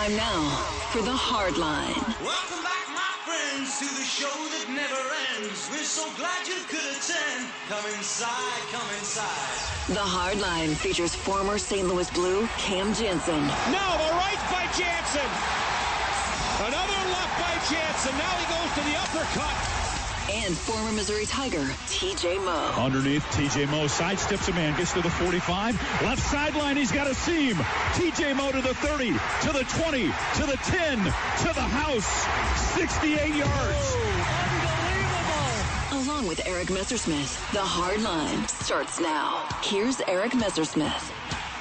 time now for The Hard Line. Welcome back, my friends, to the show that never ends. We're so glad you could attend. Come inside, come inside. The Hard Line features former St. Louis Blue Cam Jansen. No, the right by Jansen. Another left by Jansen. Now he goes to the uppercut. And former Missouri Tiger, T.J. Moe. Underneath, T.J. Moe sidesteps a man, gets to the 45. Left sideline, he's got a seam. T.J. Moe to the 30, to the 20, to the 10, to the house. 68 yards. Unbelievable. Along with Eric Messersmith, The Hard Line starts now. Here's Eric Messersmith.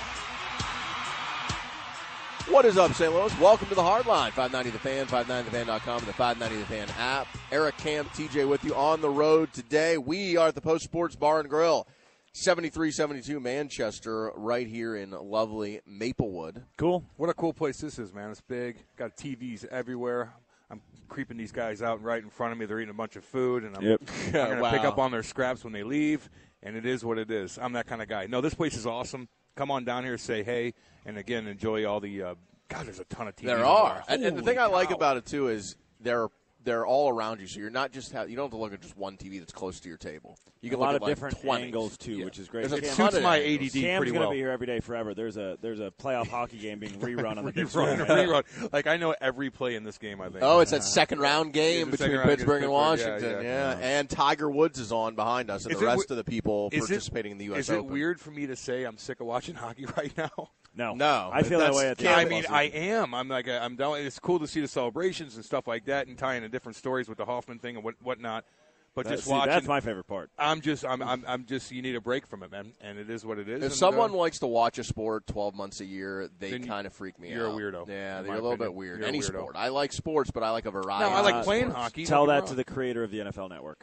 What is up, St. Louis? Welcome to the Hardline. 590 The Fan, 590thefan.com, and the 590 The Fan app. Eric, Cam, TJ with you on the road today. We are at the Post Sports Bar and Grill, 7372 Manchester, right here in lovely Maplewood. Cool. What a cool place this is, man. It's big. Got TVs everywhere. I'm creeping these guys out right in front of me. They're eating a bunch of food, and I'm going to pick up on their scraps when they leave, and it is what it is. I'm that kind of guy. No, this place is awesome. Come on down here, say hey, and again, enjoy all the God, there's a ton of TVs. There are. And the thing I like about it, too, is they're all around you, so you're not just you don't have to look at just one TV that's close to your table. You can a lot look of at different 20s. angles too, which is great. It suits my ADD Cam's pretty going well. to be here every day forever. There's a playoff hockey game being rerun on the big rerun, screen. rerun. Like I know every play in this game. I think. Oh, it's that second round game It's a between second round Pittsburgh and against Washington. Pittsburgh, Yeah, and Tiger Woods is on behind us, and the rest of the people participating in the U.S. Open. Is it weird for me to say I'm sick of watching hockey right now? No. I feel that way at the I mean, I am. I'm down. It's cool to see the celebrations and stuff like that, and tying in different stories with the Hoffman thing and whatnot. But watching, that's my favorite part. I'm just. You need a break from it, man, and it is what it is. If someone likes to watch a sport 12 months a year, they kind of freak me out. You're a weirdo. Yeah, you're a little bit weird. Any sport. I like sports, but I like a variety. No, I like playing sports. hockey. Tell that to the creator of the NFL Network.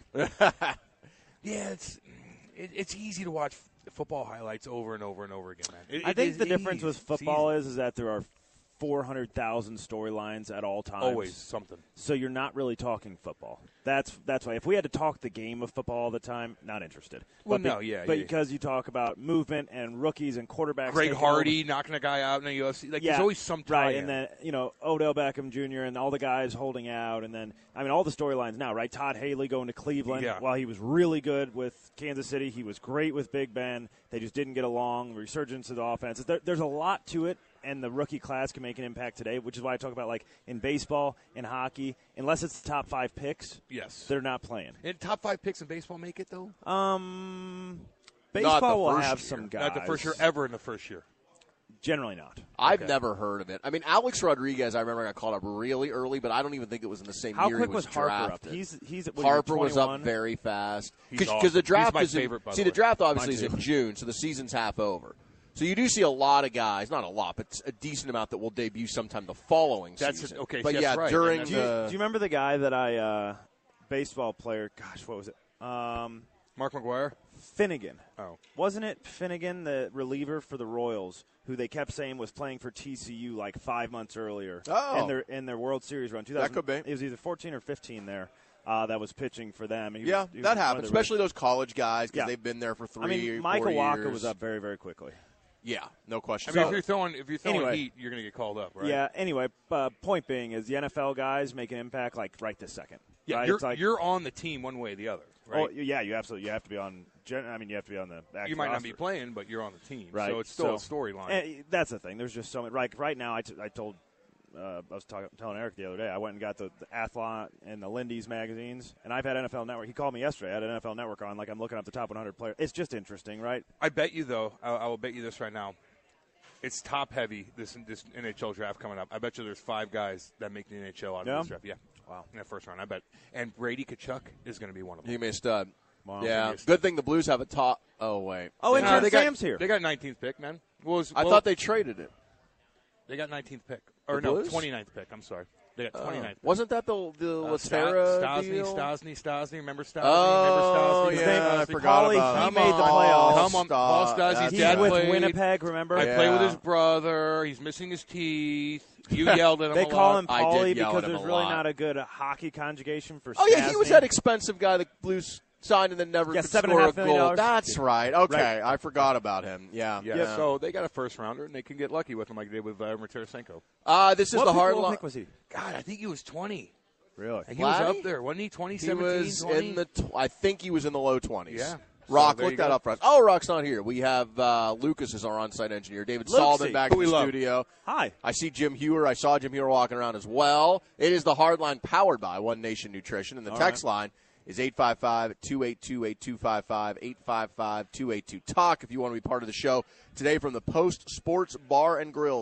Yeah, it's easy to watch football highlights over and over and over again, man. I think the difference with football is that there are 400,000 storylines at all times. Always something. So you're not really talking football. That's why. If we had to talk the game of football all the time, not interested. Well, but because you talk about movement and rookies and quarterbacks. Greg Hardy knocking a guy out in the UFC. There's always some tie right, and then Odell Beckham Jr. and all the guys holding out, and then all the storylines now, right? Todd Haley going to Cleveland while he was really good with Kansas City. He was great with Big Ben. They just didn't get along. Resurgence of the offense. There's a lot to it. And the rookie class can make an impact today, which is why I talk about, like, in baseball, in hockey, unless it's the top 5 picks, they're not playing. And top 5 picks in baseball make it, though? Baseball will have some guys. Not the first year, ever in the first year. Generally not. I've never heard of it. I mean, Alex Rodriguez, I remember got called up really early, but I don't even think it was in the same How year quick he was Harper drafted. up? He's Harper was up very fast. Because the draft is the draft obviously is in June, so the season's half over. So you do see a lot of guys, not a lot, but a decent amount that will debut sometime the following season. Okay, but that's right. during do you remember the guy that baseball player, gosh, what was it? Mark McGwire? Finnegan. Oh. Wasn't it Finnegan, the reliever for the Royals, who they kept saying was playing for TCU like 5 months earlier in their World Series run? That could be. It was either 14 or 15 there. That was pitching for them. That happens, especially those college guys because they've been there for 3 years. Michael Walker was up very, very quickly. Yeah, no question. I mean, if you're throwing heat, you're going to get called up, right? Yeah. Anyway, point being is the NFL guys make an impact like right this second. Yeah, right? you're on the team one way or the other. Right? Oh yeah, you have to be on. You have to be on the. You might not be playing, but you're on the team, right? So it's still a storyline. That's the thing. There's just so many. Right now, I told. I was telling Eric the other day, I went and got the Athlon and the Lindy's magazines, and I've had NFL Network. He called me yesterday. I had an NFL Network on, like I'm looking up the top 100 players. It's just interesting, right? I bet you, though, I will bet you this right now. It's top-heavy, this NHL draft coming up. I bet you there's 5 guys that make the NHL out of this draft. Yeah. Wow. In that first round, I bet. And Brady Tkachuk is going to be one of them. He may stud. Wow. Yeah. Good thing the Blues have a top. Oh, wait. Oh, and Sam's here. They got 19th pick, man. I thought they traded it. They got 19th pick. Or no, 29th pick. I'm sorry. They got 29th pick. Wasn't that the Laterra deal? Stosny. Remember Stosny? Oh, yeah, I forgot about He made the playoffs. Come on. Paul Stosny's dad with played. Winnipeg, remember? I play with his brother. He's missing his teeth. You yelled at him They a call lot. him Paulie because him there's a really lot. not a good hockey conjugation for Stosny. Oh, yeah, he was that expensive guy the Blues signed and then never could score a $7.5 million. goal. That's right. Okay, I forgot about him. Yeah. So they got a first rounder, and they can get lucky with him like they did with Tarasenko. This is the hard line. What was he? God, I think he was 20. Really? He was up there, wasn't he? 2017, He was 20? in the. I think he was in the low 20s. Yeah. Rock, So look that up for us. Oh, Rock's not here. We have Lucas as our on-site engineer. David Solomon back in the studio. Hi. I see Jim Hewer. I saw Jim Hewer walking around as well. It is the hard line powered by One Nation Nutrition, and the text line is 855-282-8255, 855-282-TALK if you want to be part of the show. Today from the Post Sports Bar and Grill,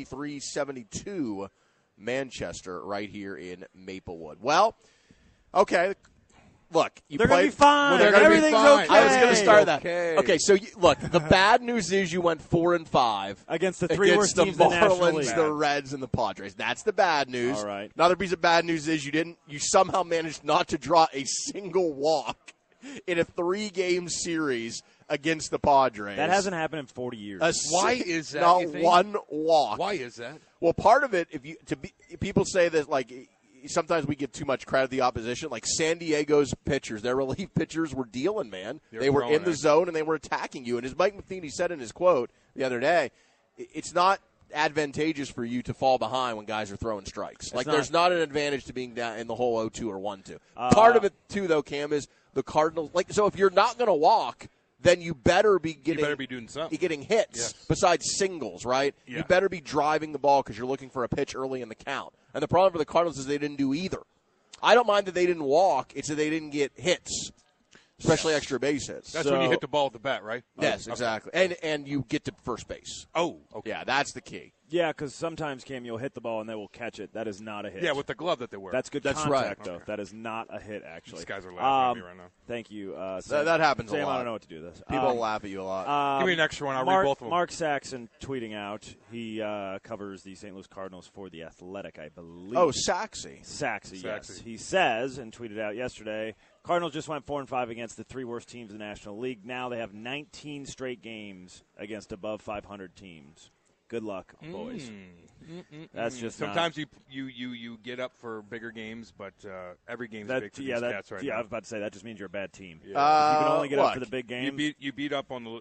7372 Manchester, right here in Maplewood. Well, okay. Look, they're going to be fine. Everything's okay. I was going to start that. Okay, so look, the bad news is you went 4-5 against the three worst teams in the National League. The Reds, and the Padres. That's the bad news. All right. Another piece of bad news is you somehow managed not to draw a single walk in a 3-game series against the Padres. That hasn't happened in 40 years. Why is that? Not one walk. Why is that? Well, part of it, people say that like. Sometimes we give too much credit to the opposition. Like San Diego's pitchers, their relief pitchers were dealing, man. They were in the zone and they were attacking you. And as Mike Matheny said in his quote the other day, it's not advantageous for you to fall behind when guys are throwing strikes. There's not an advantage to being down in the whole 0-2 or 1-2. Part of it, too, though, Cam, is the Cardinals. So if you're not going to walk, then you better be doing something. Getting hits besides singles, right? Yeah. You better be driving the ball because you're looking for a pitch early in the count. And the problem for the Cardinals is they didn't do either. I don't mind that they didn't walk. It's that they didn't get hits, especially extra base hits. That's when you hit the ball at the bat, right? Yes, exactly. And you get to first base. Oh, okay. Yeah, that's the key. Yeah, because sometimes, Cam, you'll hit the ball and they will catch it. That is not a hit. Yeah, with the glove that they wear. That's good That's contact, right. though. Okay. That is not a hit, actually. These guys are laughing at me right now. Thank you. Sam, that happens Sam, a lot. I don't know what to do with this. People laugh at you a lot. Give me an extra one. I'll read both of them. Mark Saxon tweeting out. He covers the St. Louis Cardinals for The Athletic, I believe. Oh, Saxy, yes. He says, and tweeted out yesterday, Cardinals just went 4-5 against the 3 worst teams in the National League. Now they have 19 straight games against above 500 teams. Good luck, boys. That's just sometimes you get up for bigger games, but every game's big for these cats right now. Yeah, I was about to say that just means you're a bad team. Yeah. You can only get up for the big games. You beat up on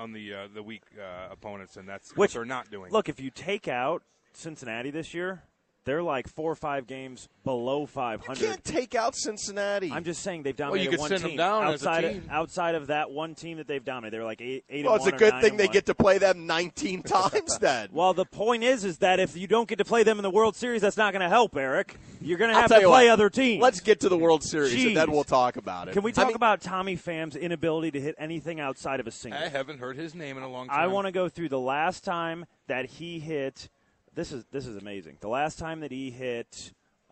the weak opponents, and that's what they're not doing. Look, if you take out Cincinnati this year, they're like 4 or 5 games below 500. You can't take out Cincinnati. I'm just saying they've dominated one team. Well, you could send them down outside as a team. Outside of that one team that they've dominated, they're like 8 Well, it's a good thing they get to play them 19 times then. Well, the point is that if you don't get to play them in the World Series, that's not going to help, Eric. You're going to have to play other teams. Let's get to the World Series, and then we'll talk about it. Can we talk about Tommy Pham's inability to hit anything outside of a single? I haven't heard his name in a long time. I want to go through the last time that he hit. This is amazing. The last time that he hit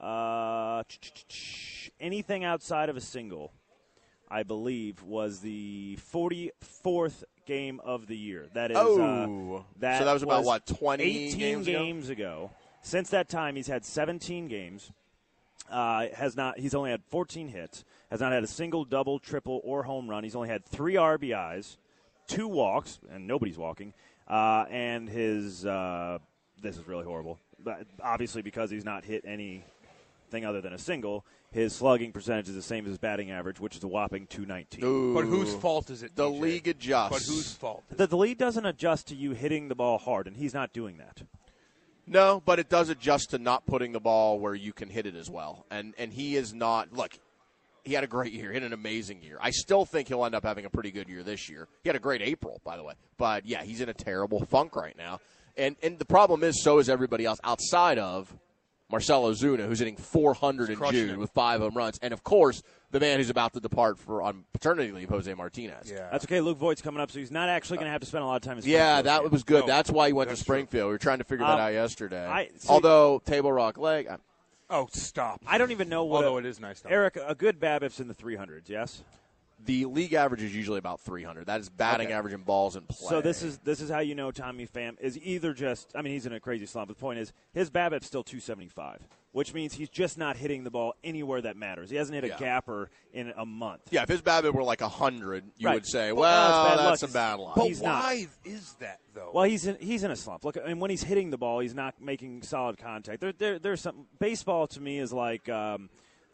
anything outside of a single, I believe, was the 44th game of the year. That is, so that was about 20 18 games ago. Since that time, he's had 17 games. He's only had 14 hits. Has not had a single, double, triple, or home run. He's only had 3 RBIs, 2 walks, and nobody's walking. And his this is really horrible. But obviously, because he's not hit anything other than a single, his slugging percentage is the same as his batting average, which is a whopping .219. Ooh. But whose fault is it? The league adjusts. But whose fault? The league doesn't adjust to you hitting the ball hard, and he's not doing that. No, but it does adjust to not putting the ball where you can hit it as well. And he is not. Look, he had a great year, hit an amazing year. I still think he'll end up having a pretty good year this year. He had a great April, by the way. But, yeah, he's in a terrible funk right now. And the problem is, so is everybody else outside of Marcell Ozuna, who's hitting 400 in June with 5 home runs. And, of course, the man who's about to depart on paternity leave, Jose Martinez. Yeah. That's okay. Luke Voigt's coming up, so he's not actually going to have to spend a lot of time in Springfield. Yeah, that was good. No, that's why he went to Springfield. We were trying to figure that out yesterday. See, although, Table Rock Leg. Oh, stop. I don't even know what. Although it is nice. Eric, a good BABIP's in the 300s, yes? The league average is usually about 300. That is batting average in balls in play. So this is how you know Tommy Pham is either just, I mean, he's in a crazy slump. But the point is, his BABIP's still 275, which means he's just not hitting the ball anywhere that matters. He hasn't hit a gapper in a month. Yeah, if his BABIP were like 100, you would say, well, that's a bad luck. But why is that, though? Well, he's in a slump. Look, I mean, when he's hitting the ball, he's not making solid contact. There's some baseball to me is like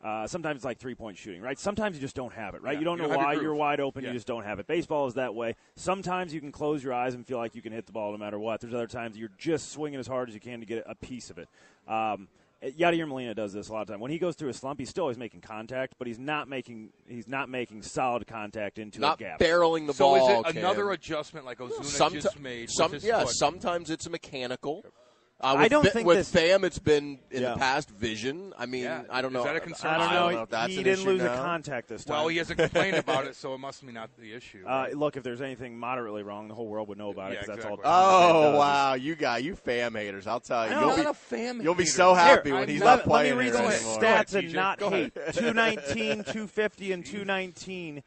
Sometimes it's like three-point shooting, right? Sometimes you just don't have it, right? Yeah, you don't know have your why groove. you're wide open. Yeah. You just don't have it. Baseball is that way. Sometimes you can close your eyes and feel like you can hit the ball no matter what. There's other times you're just swinging as hard as you can to get a piece of it. Yadier Molina does this a lot of time. When he goes through a slump, he's still always making contact, but he's not making solid contact into a gap. Not barreling the so ball. So is it another adjustment like Ozuna just made? Sometimes it's mechanical. I don't think with Pham, it's been in the past vision. I mean, Yeah. I don't know. Is that a concern? I don't know. if that's He an didn't issue lose now. a contact this time. Well, he hasn't complained about it, so it must be not the issue. Right? Look, if there's anything moderately wrong, the whole world would know about it because that's all. Oh, wow. You Pham haters. I'll tell you. I'm not a Pham You'll be hater. so happy Here, when he's not playing. Let me read here some anymore. stats and TJ. not Go hate. 219, 250, and 219.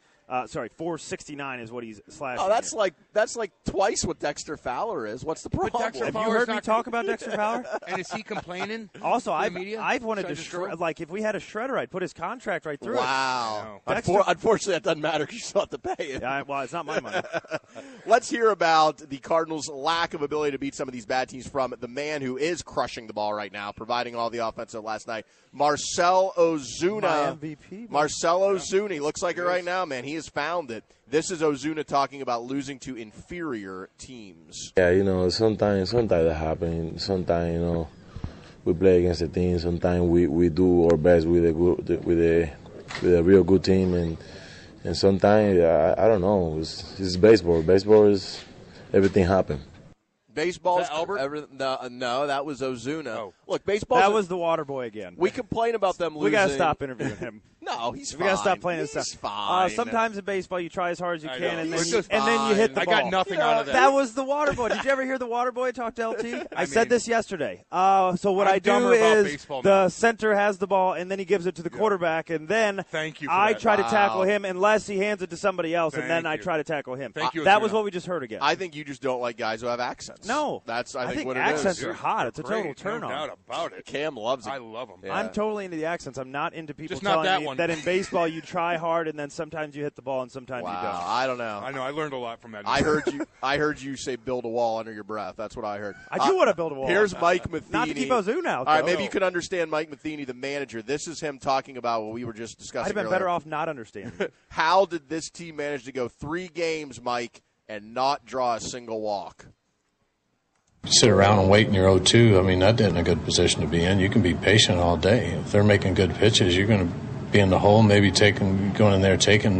469 is what he's slashing. Oh, that's like twice what Dexter Fowler is. What's the problem? Dexter Have you Fowler's heard me not talk about Dexter Fowler? And is he complaining? Also, to the I've media? wanted Should I to just throw him? like if we had a shredder, I'd put his contract right through Wow. it. Dexter- Unfortunately, that doesn't matter because you still have to pay it. Yeah, well, it's not my money. Let's hear about the Cardinals' lack of ability to beat some of these bad teams from the man who is crushing the ball right now, providing all the offensive last night, Marcell Ozuna. My MVP. Marcell Ozuna. He looks like it right now, man. He has found it. This is Ozuna talking about losing to inferior teams. Yeah, sometimes that happens. Sometimes, we play against a team. Sometimes we do our best with a real good team, and sometimes I don't know. It's baseball. Baseball is everything happen. Baseball's Is that Albert? No, that was Ozuna. Oh. Look, baseball. That was the water boy again. We complain about them losing. We got to stop interviewing him. No, he's fine. We got to stop playing He's this stuff. fine. Sometimes in baseball, you try as hard as you I can, know. and then It's you, just and then you hit the I ball. got nothing out of that. That was the water boy. Did you ever hear the water boy talk to LT? I said mean, this yesterday. So what I'm I do dumber about is baseball the now. center has the ball, and then he gives it to the quarterback, and then Thank you for I that. try to Wow. tackle him unless he hands it to somebody else, and Thank then I you. try to tackle him. Thank you, That Ozuna. was what we just heard again. I think you just don't like guys who have accents. No. That's I think what accents it are is. hot. It's a total Great, turn no on. doubt about it. Cam loves it. I love him. Yeah. I'm totally into the accents. I'm not into people Just not telling that me one. that in baseball you try hard and then sometimes you hit the ball and sometimes you Wow, don't. I don't know. I know. I learned a lot from that. I heard you say build a wall under your breath. That's what I heard. I do want to build a wall. Here's Mike Matheny. Not to keep Ozuna out, All right, though. maybe you can understand Mike Matheny, the manager. This is him talking about what we were just discussing. I'd have been earlier. better off not understanding. How did this team manage to go 3 games, Mike, and not draw a single walk? Sit around and wait in your 0-2. I mean, that isn't a good position to be in. You can be patient all day. If they're making good pitches, you're going to be in the hole, maybe going in there taking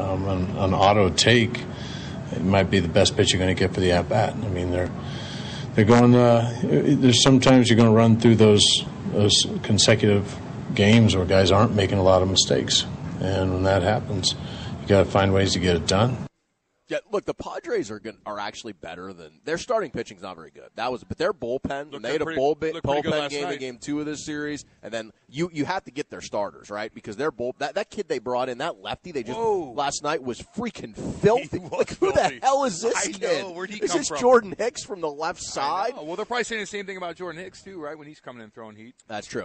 an auto take. It might be the best pitch you're going to get for the at-bat. I mean, they're going. There's sometimes you're going to run through those consecutive games where guys aren't making a lot of mistakes, and when that happens, you got to find ways to get it done. Yeah, look, the Padres are actually better than their starting pitching's not very good. But their bullpen, Looked they had a pretty good bullpen game last in Game 2 of this series, and then you have to get their starters right because their that kid they brought in, that lefty they just last night was freaking filthy. Like who the hell is this I kid? know. Where'd he is come this from? Jordan Hicks from the left side? Well, they're probably saying the same thing about Jordan Hicks too, right? When he's coming in throwing heat. That's true.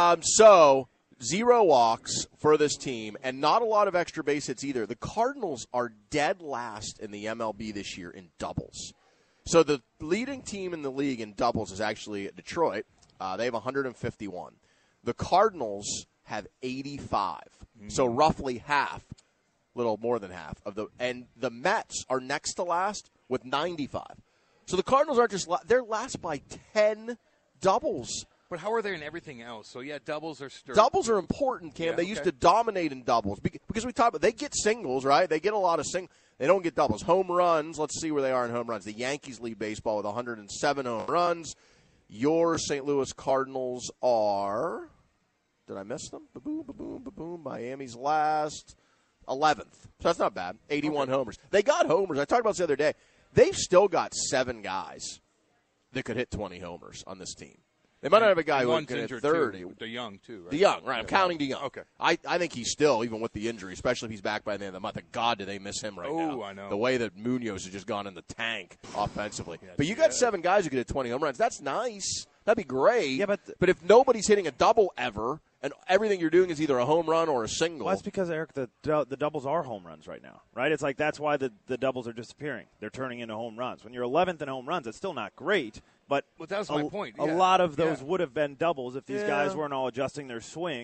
So 0 walks for this team, and not a lot of extra base hits either. The Cardinals are dead last in the MLB this year in doubles. So the leading team in the league in doubles is actually Detroit. They have 151. The Cardinals have 85. So roughly half, little more than half of and the Mets are next to last with 95. So the Cardinals aren't just they're last by 10 doubles. But how are they in everything else? So, yeah, doubles are Doubles are important, Cam. Yeah, they used to dominate in doubles because we talk about they get singles, right? They get a lot of singles. They don't get doubles. Home runs, let's see where they are in home runs. The Yankees lead baseball with 107 home runs. Your St. Louis Cardinals are – did I miss them? Ba-boom, ba-boom, ba-boom. Miami's last, 11th. So that's not bad. 81 homers. They got homers. I talked about this the other day. They've still got 7 guys that could hit 20 homers on this team. They might not have a guy who can hit 30. Too. DeYoung, too, right? DeYoung, right. I'm counting DeYoung. Okay. I think he's still, even with the injury, especially if he's back by the end of the month. God, do they miss him right now. Oh, I know. The way that Munoz has just gone in the tank offensively. But you got 7 guys who could hit 20 home runs. That's nice. That'd be great. Yeah, but if nobody's hitting a double ever, and everything you're doing is either a home run or a single. Well, that's because, Eric, the doubles are home runs right now, right? It's like that's why the doubles are disappearing. They're turning into home runs. When you're 11th in home runs, it's still not great, but that was my point. A lot of those would have been doubles if these guys weren't all adjusting their swing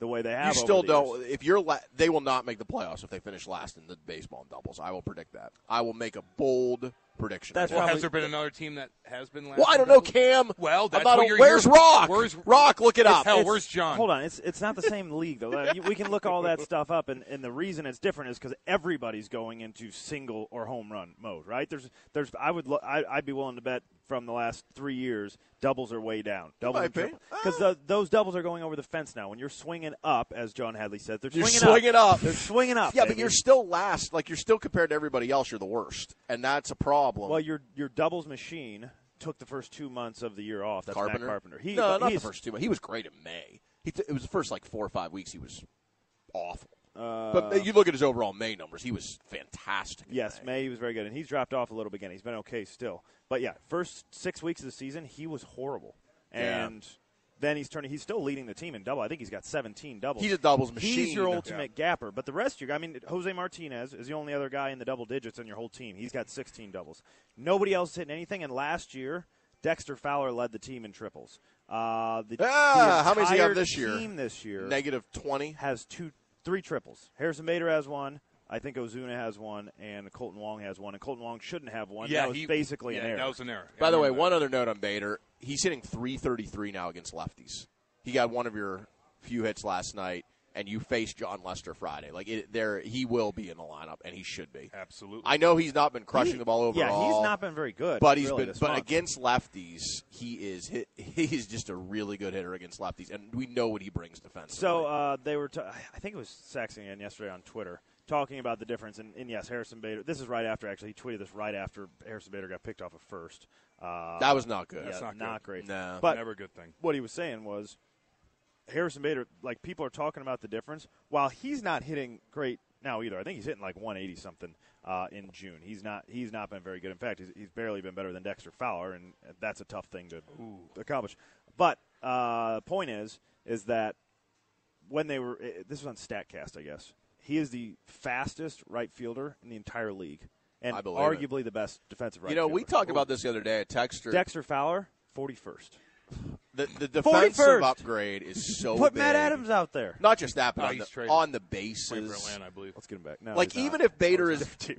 the way they have. You still don't. If they will not make the playoffs if they finish last in the baseball and doubles. I will predict that. I will make a bold prediction. Has there been another team that has been last? Well, I don't know, Cam. Well, that's where's Rock? Rock? Look it up. Where's John? Hold on. It's not the same league though. We can look all that stuff up, and the reason it's different is because everybody's going into single or home run mode, right? I'd be willing to bet from the last 3 years, doubles are way down. Because those doubles are going over the fence now. When you're swinging up, as John Hadley said, they're swinging up. They're swinging up. Yeah, baby. But you're still last. Like, you're still compared to everybody else, you're the worst. And that's a problem. Well, your doubles machine took the first 2 months of the year off. That's Carpenter? Matt Carpenter. Not the first 2 months. He was great in May. It was the first, 4 or 5 weeks he was awful. But you look at his overall May numbers, he was fantastic. Yes, May he was very good, and he's dropped off a little bit again. He's been okay still. But, yeah, first 6 weeks of the season, he was horrible. And then he's still leading the team in double. I think he's got 17 doubles. He's a doubles machine. He's your ultimate gapper. But the rest of Jose Martinez is the only other guy in the double digits on your whole team. He's got 16 doubles. Nobody else hitting anything, and last year, Dexter Fowler led the team in triples. How many does he have this year? Team this year negative 20 has 3 triples. Harrison Bader has one. I think Ozuna has one, and Colton Wong has one. And Colton Wong shouldn't have one. Yeah, that was basically an error. That was an error. By the way, one other note on Bader. He's hitting .333 now against lefties. He got one of your few hits last night, and you faced John Lester Friday. He will be in the lineup, and he should be. Absolutely. I know he's not been crushing the ball overall. Yeah, he's not been very good. But but against lefties, he's just a really good hitter against lefties, and we know what he brings defensively. So they were, I think it was Saxon yesterday on Twitter, talking about the difference. And yes, Harrison Bader. This is right after he tweeted this right after Harrison Bader got picked off at first. That was not good. Yeah, that's not great. No, but never a good thing. What he was saying was, Harrison Bader, people are talking about the difference. While he's not hitting great now either, I think he's hitting 180 something in June. He's not been very good. In fact, he's barely been better than Dexter Fowler, and that's a tough thing to accomplish. But the point is that when they were, this was on StatCast, I guess. He is the fastest right fielder in the entire league, and arguably the best defensive right fielder. We talked about this the other day at Texter. Dexter Fowler, 41st. The defensive 41st. Upgrade is so Put big. Matt Adams out there. Not just that, but on the bases. Playing for Atlanta, I believe. Let's get him back. No, even if Bader's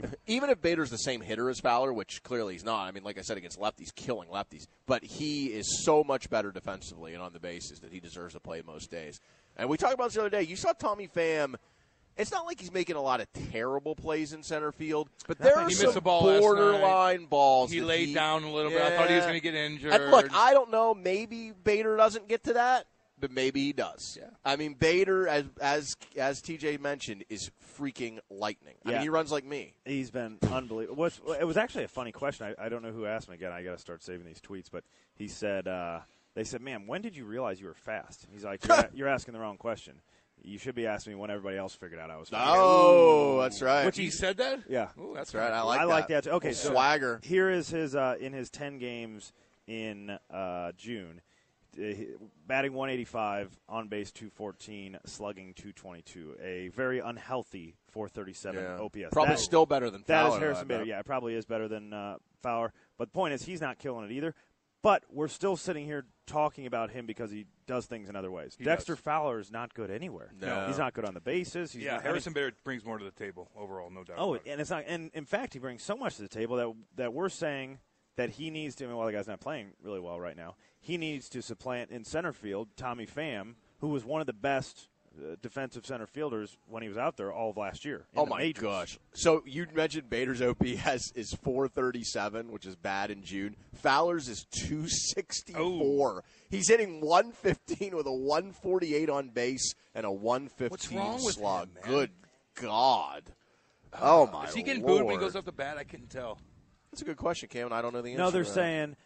the same hitter as Fowler, which clearly he's not. I mean, like I said, against lefties, killing lefties. But he is so much better defensively and on the bases that he deserves to play most days. And we talked about this the other day. You saw Tommy Pham. It's not like he's making a lot of terrible plays in center field, but there are some borderline balls. He laid down a little bit. I thought he was going to get injured. And look, I don't know. Maybe Bader doesn't get to that, but maybe he does. Yeah. I mean, Bader, as TJ mentioned, is freaking lightning. I mean, he runs like me. He's been unbelievable. It was actually a funny question. I don't know who asked me again. I got to start saving these tweets, but he said, they said, "Man, when did you realize you were fast?" He's like, "You're asking the wrong question. You should be asking me when everybody else figured out I was fast." Oh, that's right. Which he said that? Yeah. Ooh, that's right. I like that. I like that too. Okay, so swagger. Here is his in his 10 games in June. Batting 185, on base 214, slugging 222. A very unhealthy 437 OPS. Probably still better than Fowler. That is Harrison Bader. Yeah, it probably is better than Fowler. But the point is, he's not killing it either. But we're still sitting here talking about him because he does things in other ways. Dexter Fowler is not good anywhere. No. He's not good on the bases. Harrison Bader brings more to the table overall, no doubt. Oh, and it's not. And in fact, he brings so much to the table that we're saying that he needs to. While the guy's not playing really well right now, he needs to supplant in center field Tommy Pham, who was one of the best defensive center fielders when he was out there all of last year. Oh, my gosh. So you mentioned Bader's OPS is 437, which is bad in June. Fowler's is 264. Oh. He's hitting 115 with a 148 on base and a 115 What's wrong with slug. him, man? Good God. Oh, my Is he getting Lord. booed when he goes off the bat? I couldn't tell. That's a good question, Cam, and I don't know the answer. No, they're to that. saying,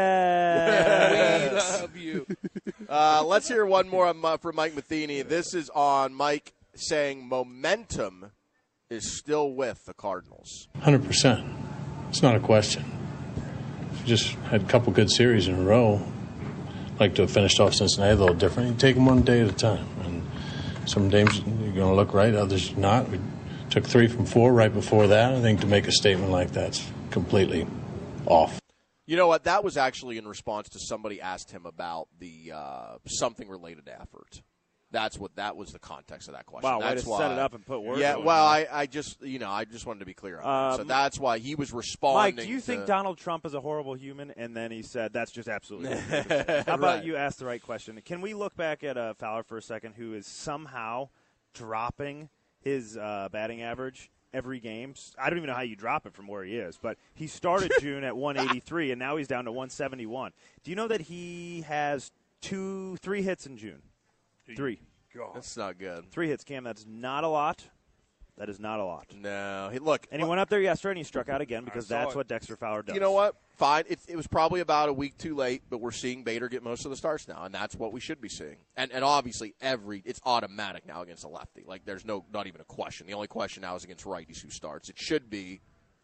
Dad. We love you. Let's hear one more from Mike Matheny. This is on Mike saying momentum is still with the Cardinals. 100%. It's not a question. We just had a couple good series in a row. Like to have finished off Cincinnati a little different. You take them one day at a time. And some games you're going to look right, others not. We took 3 from 4 right before that. I think to make a statement like that's completely off. You know what? That was actually in response to somebody asked him about the something related effort. That was the context of that question. Wow, that's way to why, set it up and put words. Yeah, on well, it. I just wanted to be clear on that. So that's why he was responding. Mike, do you think Donald Trump is a horrible human? And then he said, "That's just absolutely." How about you ask the right question? Can we look back at Fowler for a second, who is somehow dropping his batting average every game? I don't even know how you drop it from where he is, but he started June at 183, and now he's down to 171. Do you know that he has 3 hits in June? 3. God. That's not good. 3 hits, Cam. That's not a lot. That is not a lot. No. He went up there yesterday, and he struck out again because that's what Dexter Fowler does. You know what? Fine. It was probably about a week too late, but we're seeing Bader get most of the starts now, and that's what we should be seeing. And obviously, it's automatic now against a lefty. Like, there's not even a question. The only question now is against righties who starts. It should be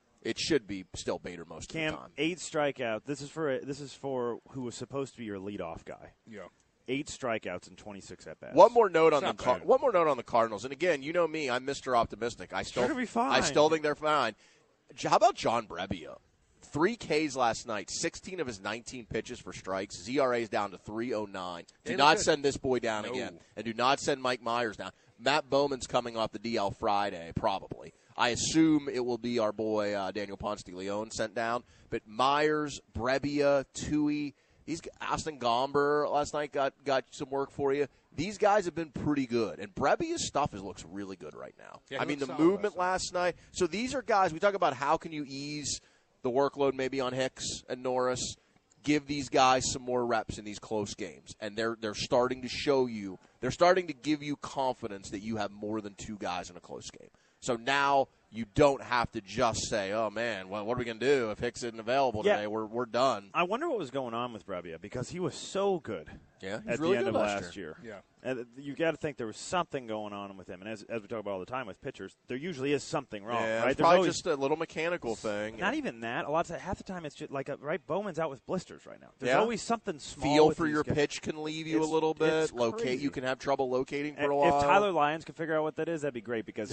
still Bader most of the time. Cam, 8 strikeouts. This is for who was supposed to be your leadoff guy. Yeah. 8 strikeouts and 26 at bats. One more note on the Cardinals. And again, you know me, I'm Mr. Optimistic. I still think they're fine. How about John Brebbia? 3 Ks last night, 16 of his 19 pitches for strikes. His ERA is down to 3.09. Do not send this boy down again, and do not send Mike Myers down. Matt Bowman's coming off the DL Friday, probably. I assume it will be our boy Daniel Ponce de Leon sent down. But Myers, Brebbia, Tui. Austin Gomber last night got some work for you. These guys have been pretty good. And Brebbia's stuff looks really good right now. Yeah, the movement last night. So these are guys, we talk about how can you ease the workload maybe on Hicks and Norris, give these guys some more reps in these close games. And they're starting to show you, they're starting to give you confidence that you have more than 2 guys in a close game. So now you don't have to just say, oh, man, well, what are we going to do if Hicks isn't available today? We're done. I wonder what was going on with Brebbia because he was so good at really the end of last year. Yeah. And you got to think there was something going on with him. And as we talk about all the time with pitchers, there usually is something wrong, right? It's probably just a little mechanical thing. Not even that. Half the time it's just like, Bowman's out with blisters right now. There's always something small. Feel for your pitch can leave you a little bit. You can have trouble locating for a while. If Tyler Lyons could figure out what that is, that'd be great because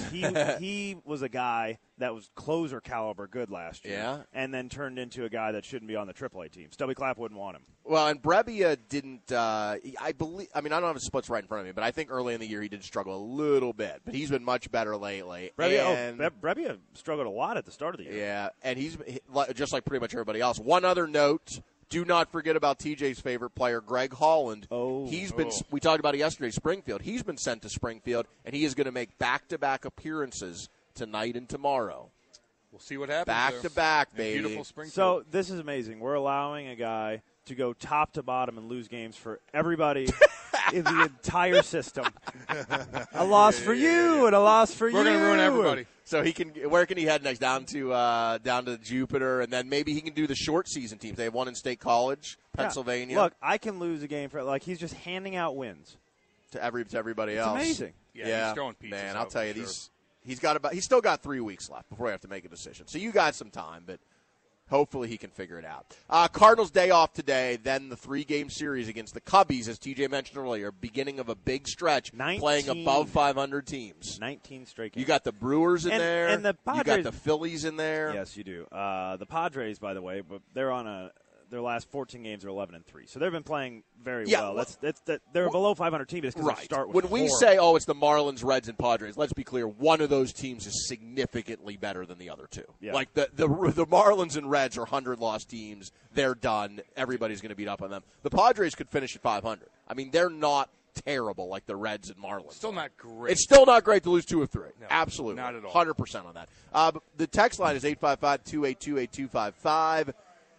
he was a guy that was closer caliber good last year, and then turned into a guy that shouldn't be on the AAA team. Stubby Clapp wouldn't want him. Well, and Brebbia didn't. I don't have his splits right in front of me, but I think early in the year he did struggle a little bit. But he's been much better lately. Brebbia struggled a lot at the start of the year. Yeah, and he's just like pretty much everybody else. One other note. Do not forget about TJ's favorite player, Greg Holland. We talked about it yesterday, Springfield. He's been sent to Springfield, and he is going to make back-to-back appearances tonight and tomorrow. We'll see what happens. Back-to-back, baby. Beautiful Springfield. So this is amazing. We're allowing a guy to go top to bottom and lose games for everybody in the entire system. A loss for you and a loss for you. We're going to ruin everybody. So where can he head next? Down to Jupiter, and then maybe he can do the short season teams. They have one in State College, Pennsylvania. Yeah. Look, I can lose a game for he's just handing out wins to everybody else. It's amazing. Yeah, he's throwing pizzas. Man, I'll tell you, he's still got 3 weeks left before we have to make a decision. So you got some time, but hopefully he can figure it out. Cardinals day off today, then the 3-game series against the Cubbies, as TJ mentioned earlier, beginning of a big stretch, playing above 500 teams. 19 straight games. You got the Brewers in there. And the Padres. You got the Phillies in there. Yes, you do. The Padres, by the way, but they're on their last 14 games are 11-3. So they've been playing very well. They're a below 500 team just because their start was When we say, it's the Marlins, Reds, and Padres, let's be clear, one of those teams is significantly better than the other two. Yeah. Like the Marlins and Reds are 100-loss teams. They're done. Everybody's going to beat up on them. The Padres could finish at 500. I mean, they're not terrible like the Reds and Marlins. Still not great. It's still not great to lose 2 of 3. No, absolutely. Not at all. 100% on that. The text line is 855-282-8255.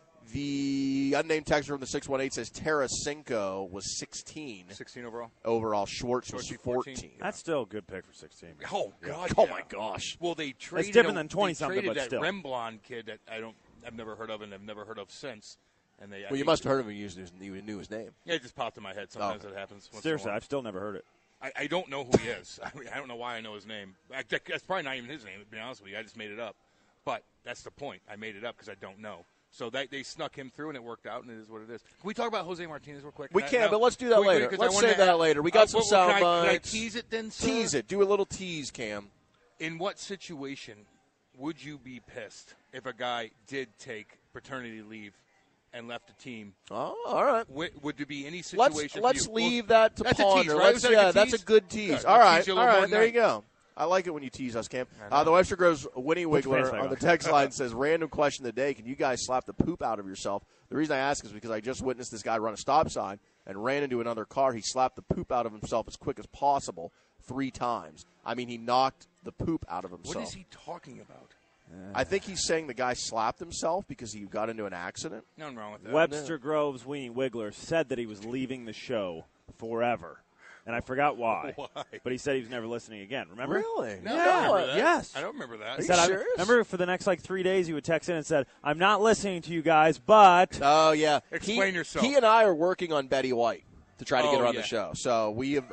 The unnamed texter from the 618 says Tarasenko was 16. 16 overall? Overall. Schwartz was 14. That's still a good pick for 16. Oh, God. Oh, my gosh. Well, they traded it's different than 20-something, but that still. Remblon kid that I've never heard of and I've never heard of since. And you must have heard of him. You knew his name. Yeah, it just popped in my head. Sometimes it happens. Seriously, I've still never heard it. I don't know who he is. I don't know why I know his name. That's probably not even his name, to be honest with you. I just made it up. But that's the point. I made it up because I don't know. So they snuck him through, and it worked out, and it is what it is. Can we talk about Jose Martinez real quick? We can, but let's do that later. Let's save that later. We got some sound bites. Can I tease it then, sir? Tease it. Do a little tease, Cam. In what situation would you be pissed if a guy did take paternity leave and left the team. Oh, all right. Would there be any situation? Let's leave that to ponder. That's a tease, right? That's a good tease. All right. There you go. I like it when you tease us, Cam. The Webster Groves Winnie Wiggler on the text line says, random question of the day, can you guys slap the poop out of yourself? The reason I ask is because I just witnessed this guy run a stop sign and ran into another car. He slapped the poop out of himself as quick as possible 3 times. I mean, he knocked the poop out of himself. What is he talking about? I think he's saying the guy slapped himself because he got into an accident. Nothing wrong with that. Webster Groves Winnie Wiggler said that he was leaving the show forever. And I forgot why. But he said he was never listening again. Remember? Really? No, yeah. I don't remember that. Yes. I don't remember that. He said, remember for the next 3 days he would text in and said, I'm not listening to you guys, but. Oh, yeah. Explain yourself. He and I are working on Betty White to try to get her on the show. So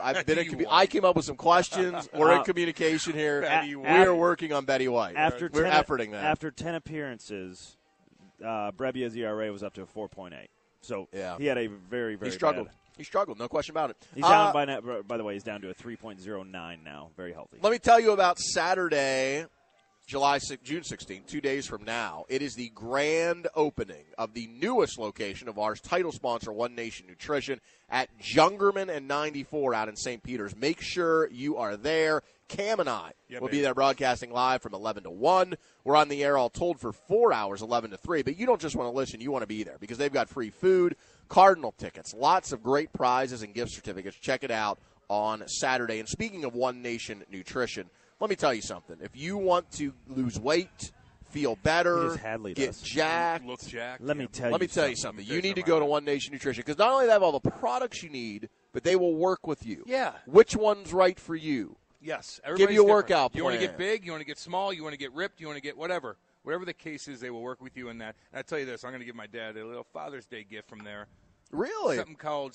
I came up with some questions. We're in communication here. We're working on Betty White. We're efforting that. After 10 appearances, Brebbia's ERA was up to a 4.8. So he had a very, very He struggled. bad. He struggled, no question about it. He's down by the way, he's down to a 3.09 now. Very healthy. Let me tell you about Saturday, June 16th, 2 days from now. It is the grand opening of the newest location of ours, title sponsor, One Nation Nutrition, at Jungerman and 94 out in St. Peters. Make sure you are there. Cam and I will be there broadcasting live from 11 to 1. We're on the air all told for 4 hours, 11 to 3. But you don't just want to listen. You want to be there because they've got free food, Cardinal tickets, lots of great prizes and gift certificates. Check it out on Saturday. And speaking of One Nation Nutrition, let me tell you something. If you want to lose weight, feel better, get jacked, look jacked. Let me tell you something. You need to go to One Nation Nutrition because not only do they have all the products you need, but they will work with you. Yeah. Which one's right for you? Yes. Give you a workout plan. You want to get big, you want to get small, you want to get ripped, you want to get whatever. Whatever the case is, they will work with you in that. And I tell you this, I'm going to give my dad a little Father's Day gift from there. Really? Something called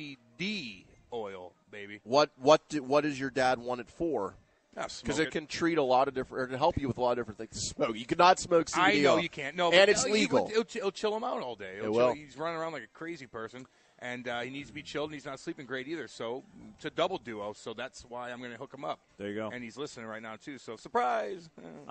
CBD oil, baby. What does your dad want it for? Because it can treat a lot of different, or to help you with a lot of different things to smoke. You cannot smoke CBD. I know you can't. No, and it's legal. It'll chill him out all day. It will. He's running around like a crazy person, and he needs to be chilled, and he's not sleeping great either. So it's a double duo. So that's why I'm going to hook him up. There you go. And he's listening right now too. So surprise.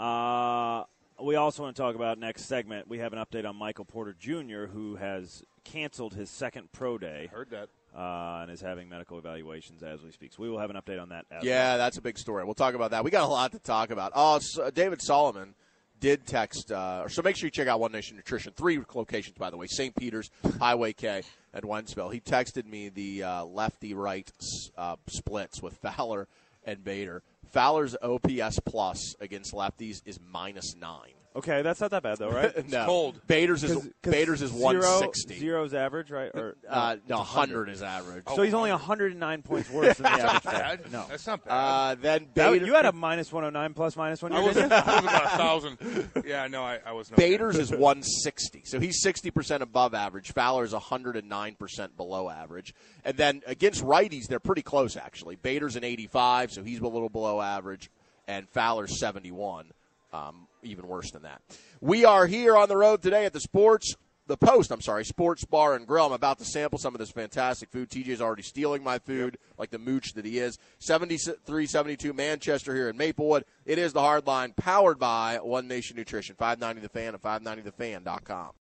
We also want to talk about next segment. We have an update on Michael Porter Jr., who has canceled his second pro day. Heard that. And is having medical evaluations as we speak. So we will have an update on that. That's a big story. We'll talk about that. We got a lot to talk about. David Solomon did text. So make sure you check out One Nation Nutrition. 3 locations, by the way: St. Peters, Highway K, and Wentzville. He texted me the lefty-right splits with Fowler and Bader. Fowler's OPS plus against lefties is -9. Okay, that's not that bad though, right? It's cold. Bader's is 160. Zero's average, right? Or no, 100 is average. So he's only 109 points worse than the average. Bad. No, that's not bad. Then Bader, you had a -109 plus-minus one year. I was about 1,000. Yeah, no, I was. No Bader's is 160, so he's 60% above average. Fowler's 109% below average, and then against righties, they're pretty close actually. Bader's an 85, so he's a little below average, and Fowler's 71. Even worse than that. We are here on the road today at the Sports Bar and Grill. I'm about to sample some of this fantastic food. TJ's already stealing my food like the mooch that he is. 7372 Manchester here in Maplewood. It is the Hard Line, powered by One Nation Nutrition. 590 The Fan and 590thefan.com.